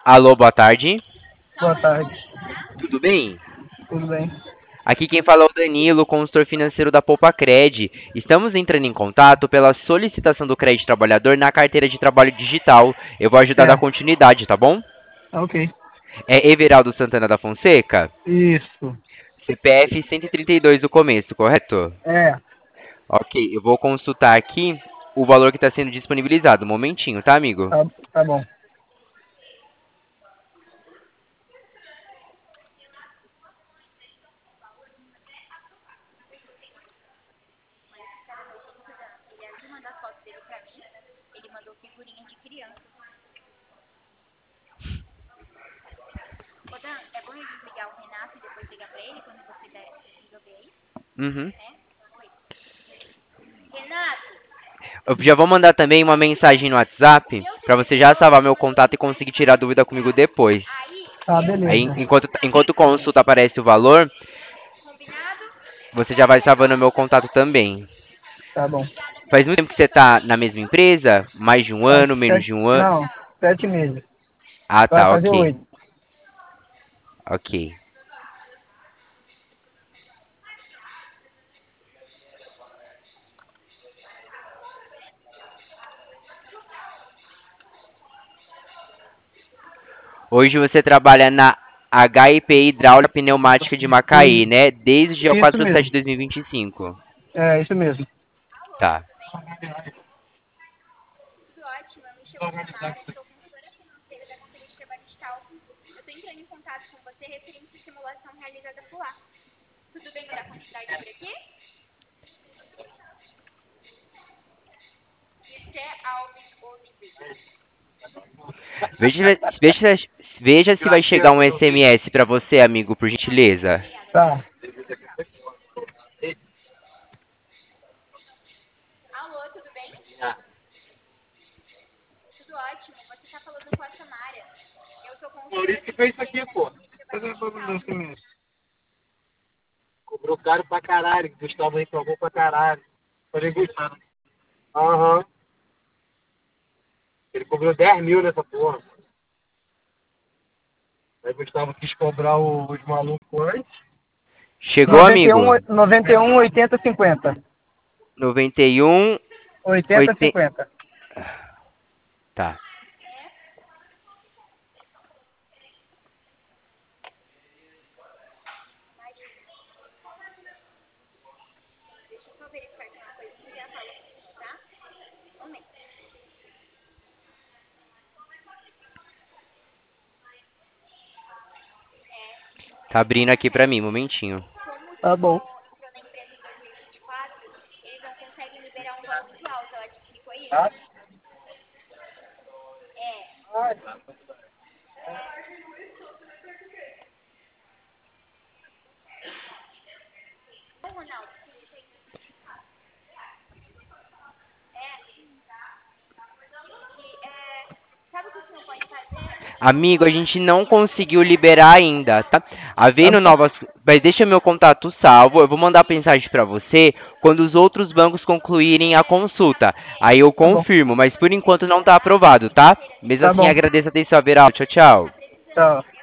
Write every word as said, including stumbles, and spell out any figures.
Alô, boa tarde. Boa tarde. Tudo bem? Tudo bem? Aqui quem fala é o Danilo, consultor financeiro da Poupacred. Estamos entrando em contato pela solicitação do crédito trabalhador na carteira de trabalho digital. Eu vou ajudar a dar É, continuidade, tá bom? tá ok. É Everaldo Santana da Fonseca? Isso. C P F cento e trinta e dois do começo, correto? É, Ok, eu vou consultar aqui o valor que está sendo disponibilizado. Um momentinho, tá, amigo? tá, tá bom. Uhum. Eu já vou mandar também uma mensagem no WhatsApp para você já salvar meu contato e conseguir tirar dúvida comigo depois. Tá, Aí, beleza. enquanto, enquanto consulta aparece o valor, você já vai salvando o meu contato também. Tá bom. Faz muito tempo que você tá na mesma empresa? Mais de um Faz ano, menos sete, de um ano? não, sete meses. Ah, Vai tá, fazer ok. oito. Ok. Hoje você trabalha na H I P Hidráulica Pneumática de Macaí, E, né? Desde o dia isso quatro de setembro de mesmo. dois mil e vinte e cinco. É, isso mesmo. Tá. Veja, veja, veja se vai chegar um S M S para você, amigo, por gentileza. Tá. Maurício que fez isso aqui, pô. Cadê o bagulho do S M S? Cobrou caro pra caralho. Gustavo reclamou pra caralho. Falei, Gustavo. Aham. Ele cobrou dez mil nessa porra. Aí Gustavo quis cobrar o- os malucos antes. Chegou, noventa e um, amigo? noventa e um, oitenta, cinquenta. noventa e um, oitenta, oitenta. cinquenta. Tá. Tá abrindo aqui pra mim, um momentinho. Tá bom. Tá? Ah, Amigo, a gente não conseguiu liberar ainda, tá? tá Havendo bom. novas. Mas deixa meu contato salvo. Eu vou mandar mensagem pra você quando os outros bancos concluírem a consulta. Aí eu Tá bom. confirmo, mas por enquanto não tá aprovado, tá? Mesmo Tá assim, bom. agradeço a atenção, Veral. Tchau, tchau. Tchau.